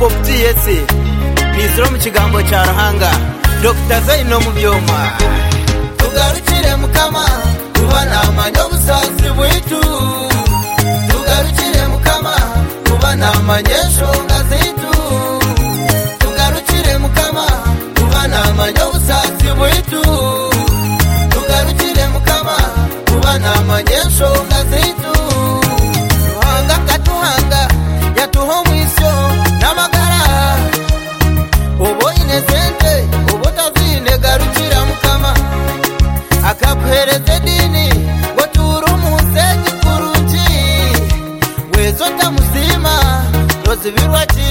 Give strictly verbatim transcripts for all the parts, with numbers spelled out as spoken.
Pop T S Nizro mu kigambo cya Ruhanga Doctor Zaino mu byoma tugarukire mukama kubana amanyo busazi bwitu tugarukire mukama kubana amanyesho ngazitu tugarukire mukama kubana amanyo busazi bwitu tugarukire mukama kubana amanyesho ngazitu Ruhanga katuhanga yatuho mwisyo namagara obo inesente obo tazine garukira mukama akakuhereze dini waturu musenyi kuruji wezota musima rozibirwachi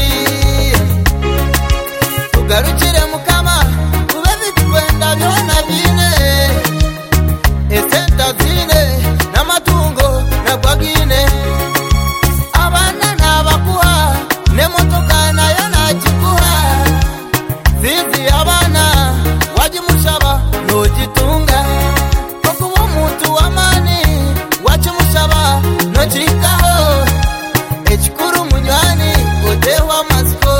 tugarukire mukama kubezi twenda byona bine esenta zine n'amatungo nagwagine abana nabakuha nemotoka nayo nakikuha zizi abana wajimushaba nojitunga okuba omuntu wamani wachimushaba nojikaho ekikuru munywani otewa masiko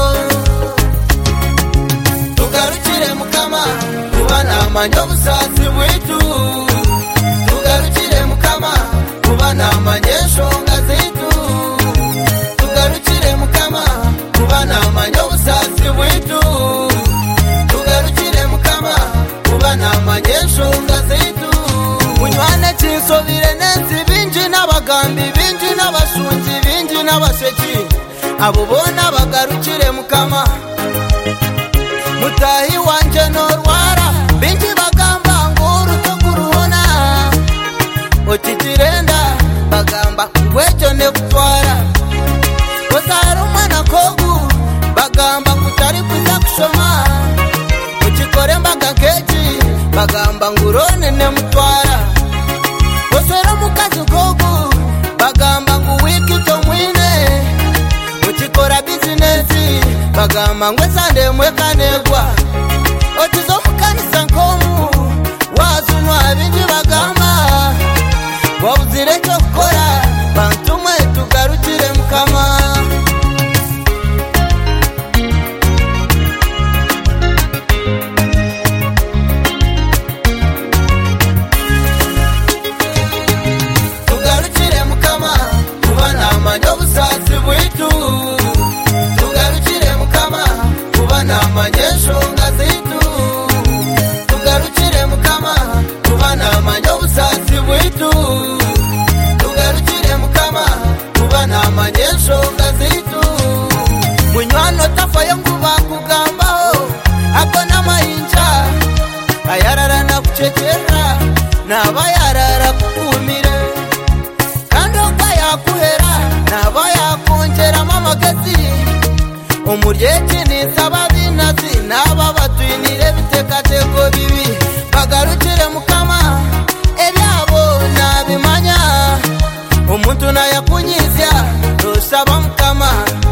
tugarukire mukama kubana amanyo busazi bwitu tugarukire mukama kubana amanyesho ngazitu tugarukire mukama kubana amanyo busazi bwitu tugarukire mukama kubana amanyesho ngazitu munywane kinsobire nensi binji n'abagambi binji n'abashungi binji n'abasheki abo bona bagarukire mukama mutahi wanje norwara binji bagamba nguru tokuruhona otitirenda bagamba ngwejo ne kutwara kozara umwana kogu bagamba kutari kuza kushoma ukikore mbaga keji bagamba ngurone ne mutwara kozara mukazi kogu bagamba nguwiki tomwine ukikora bizinesi bagamba ngwesande mwekanegwa otizo mukanisa nkomu wazunwa binji bagamba wabuzire cyo gukora bantu mwe tugarukire mukama tugarukire mukama kubana amanyo busazi bwitu tugarukire mukama kubana amanyesho ngazitu tugarukire mukama kubana amanyo busazi bwitu tugarukire mukama kubana amanyesho ngazitu munywano tafayo kuba kugambaho akona mayinja ayarara na kucekera nabayarara kukumire kandi okayakuhera nabayakongera mamagezi umuryeki nisaba binazi naba batwinire bitekateko bibi bagarukire mukama ebyabo nabimanya umuntu nayakunyizya rusaba mukama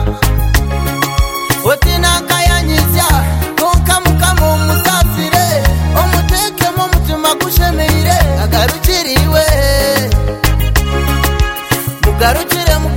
otina kayanyizya konka mukama umusasire omuteke mu mutima gushemire agarukiriwe mugarukire